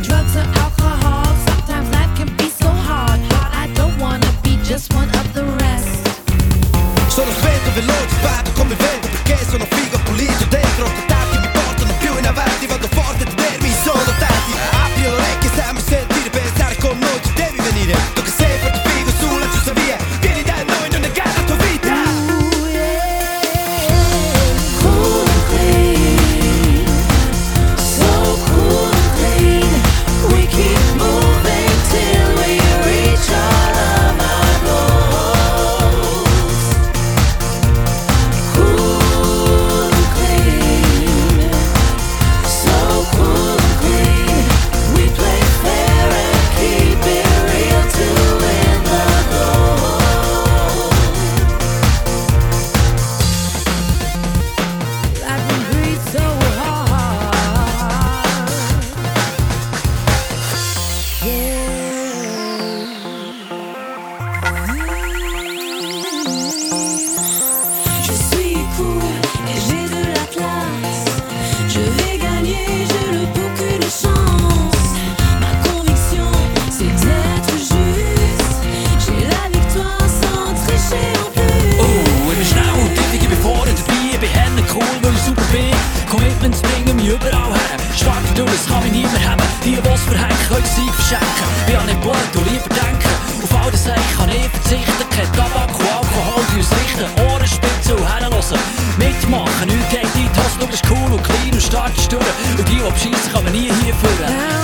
drugs or alcohol. Sometimes life can be so hard. I don't wanna be just one of the rest. Sono spento, veloce, vado come vento, perché sono figo, pulito dentro. Contatti mi portano più in avanti, vado forte, tenermi sono tanti. Apri le orecchie, stammi sentire, pensare con noi ci devi venire. Tu che sei fatto figo sulla giusta via, vieni da noi, non negare la tua vita. Ooh, yeah. Cool and clean, so cool and clean. We keep moving till we reach all of our goals. Cool and clean, so cool and clean. We play fair and keep it real to win the goal. Life can breathe so hard. Je suis cool et j'ai de la classe. Je vais gagner, j'ai le aucune chance. Ma conviction, c'est d'être juste. J'ai la victoire sans tricher en plus. Oh, ich bin schnell und ich bin vorne dabei. Ich bin helle cool, weil ich super bin. Commitments bringen mich überall her. Schwarz durch, das kann mich niemand haben. Die, die's verhängen, können sie verschenken. Bin ja nicht blöd und lieber denken. Auf all das Eich kann ich verzichten. Kein Tabak und Alkohol, die uns richten. Ohrenspitze und hinhören. Mitmachen, nichts geht in die Tasse. Du bist cool und clean und startest durch. Und die beschissen, kann man nie hier führen.